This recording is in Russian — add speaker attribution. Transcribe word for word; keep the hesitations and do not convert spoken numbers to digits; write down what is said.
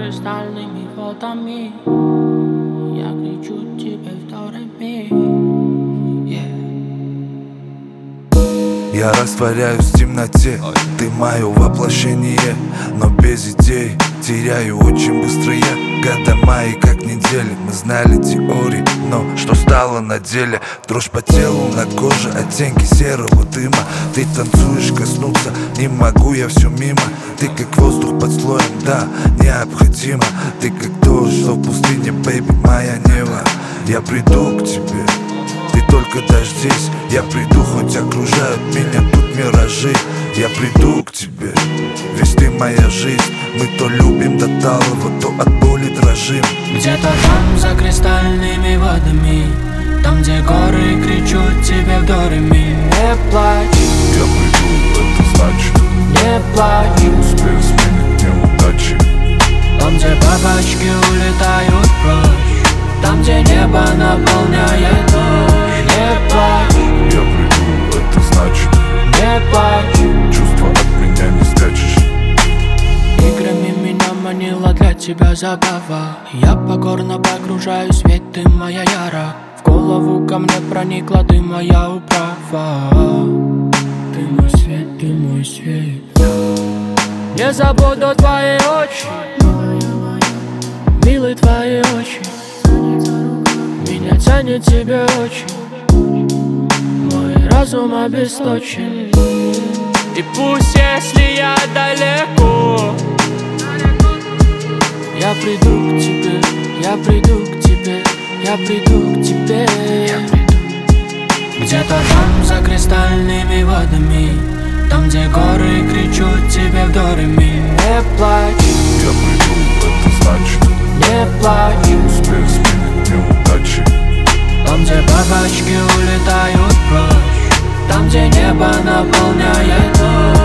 Speaker 1: кристальными водами. Я кричу тебе в до ре ми.
Speaker 2: Я растворяюсь в темноте, ты мое воплощение, но без идей теряю очень быстро я. Года мои как недели, мы знали теории, но что стало на деле? Дрожь по телу, на коже, оттенки серого дыма. Ты танцуешь, коснуться не могу, я все мимо. Ты как воздух под слоем, да, необходимо. Ты как дождь, что в пустыне, бэйби, моя Нева. Я приду к тебе, ты только дождись. Я приду, хоть окружают меня тут миражи. Я приду к тебе, ведь ты моя жизнь. Мы то любим до талого, то от боли дрожим.
Speaker 1: Где-то там, за кристальными водами, там, где горы кричут тебе в до ре ми. Не плачь,
Speaker 2: Я приду, это значит
Speaker 1: не плачь.
Speaker 2: успех сменит неудачи.
Speaker 1: Там, где бабочки улетают прочь, там, где небо наполняет ночь. Не плачь,
Speaker 2: Я приду, это значит
Speaker 1: не плачь.
Speaker 2: чувства от меня не спрячешь.
Speaker 1: Играми меня манила для тебя забава. Я покорно погружаюсь, ведь ты моя яра. В голову ко мне проникла, ты моя управа. Ты мой свет, ты мой свет. Не забуду твои очи, милые твои очи. Меня тянет тебе очень, мой разум обесточен. И пусть, если я далеко, я приду к тебе, я приду к тебе, я приду к тебе. Где-то там, за кристальными водами, там, где горы кричут тебе в до ре ми. Не плачь,
Speaker 2: Я приду, это значит
Speaker 1: не плачь.
Speaker 2: успех сменит неудачи.
Speaker 1: Там, где бабочки улетают прочь, там, где небо наполняет ночь.